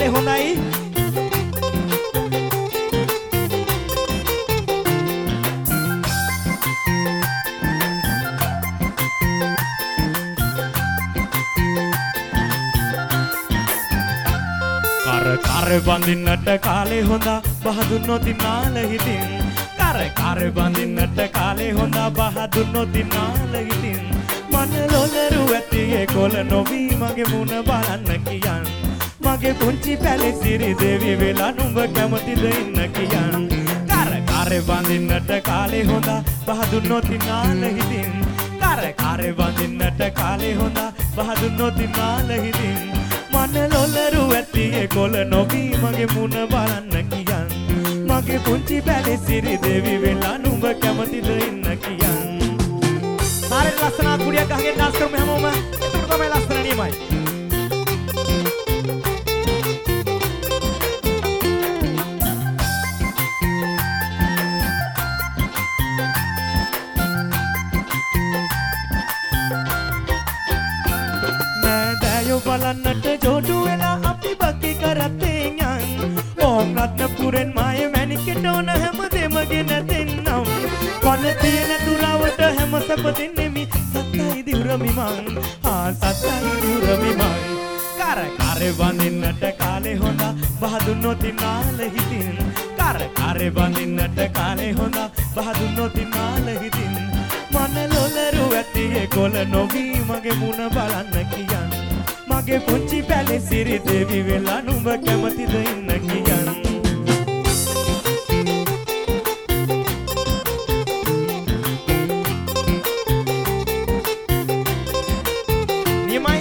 කාලේ හොඳයි කර බඳින්නට කාලේ හොඳා බහදුන්නොත් නාල හිතින් කර බඳින්නට කාලේ හොඳා බහදුන්නොත් නාල හිතින් මන ලොලරු ඇතියේ කොළ නොවි මගේ මුණ බලන්න කියන් මගේ පුංචි පැලිසිරි දේවි වෙලා නුඹ කැමතිද ඉන්න කියන් කර බඳින්නට කාලේ හොඳා බහදුන්නොත් නාල හිතින් කර බඳින්නට කාලේ හොඳා බහදුන්නොත් නාල හිතින් මන ලොලරු ඇතියේ කොළ නොවි මගේ මුණ බලන්න කියන් මගේ පුංචි පැලිසිරි දේවි වෙලා නුඹ කැමතිද ඉන්න කියන් හරියට ලස්සන කුඩියක් ගහගෙන ඩාන්ස් කරමු හැමෝම එතකොට තමයි ලස්සන නියමයි බලන්නට ජෝඩු වෙලා අපි බකි කරත්තේ යන් ඕම් රත්නපුරෙන් මාය මැණිකෙට ඕන හැමදේම ගෙන දෙන්නම් කන තියෙන දුරවට හැම සැප දෙන්නෙමි සත්තයි දිවුරමි මං සත්තයි දිවුරමි මං කර බඳින්නට කාලේ හොඳා බහදුන්නොත් නාල හිතින් කර බඳින්නට කාලේ හොඳා බහදුන්නොත් නාල හිතින් මන ලොලරු ඇතියේ කොළ නොවි මගේ මුණ බලන්න කියන් මගේ පුංචි පැලිසිරි දේවි වෙලා නුඹ කැමතිද ඉන්න කියන් නියමයි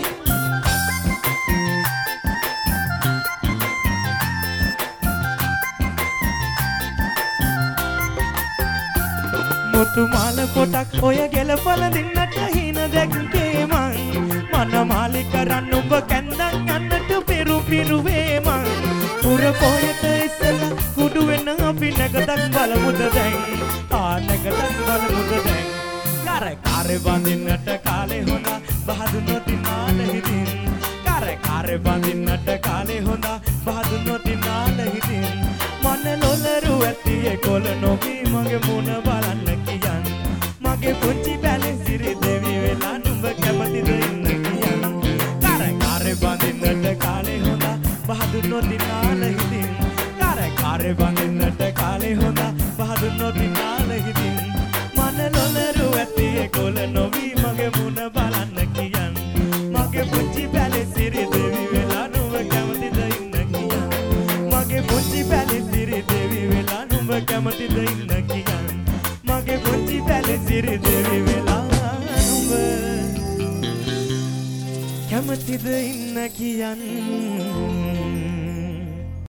මුතු මාල කොටක් ඔය ගෙලපල දෙන්නට හින දැක්කේ මං මන මාලි කරන්න උඹ කැන්දන් යන්නට පිරුවේ මං පුර පොයට ඉස්සලා කුඩු වෙන අපි නැගතක් බලමුද දැන් නැගතක් බලමුද දැන් කර බඳින්නට කාලේ හොඳා බහදුන්නොත් නාල හිතින් කර බඳින්නට කාලේ හොඳා බහදුන්නොත් නාල හිතින් මන ලොලරු ඇතියේ කොළ නොවි මගේ මුණ බලන්න කියන් මගේ පුංචි පැලිසිරි දේවි වෙලා නුඹ කැමතිද ඉන්න කියන් කර බඳින්නට කාලේ හොඳා බහදුන්නොත් නාල හිතින් කර බඳින්නට කාලේ හොඳා බහදුන්නොත් නාල හිතින් මන ලොලරු ඇතියේ කොළ නොවි මගේ මුණ බලන්න කියන් මගේ පුංචි පැලිසිරි දේවි වෙලා නුඹ කැමතිද ඉන්න කියන් මගේ පුංචි පැලිසිරි දේවි වෙලා නුඹ කැමතිද ඉන්න කියන් මගේ පුංචි පැලිසිරි දේවි වෙලා නුඹ කැමතිද ඉන්න කියන්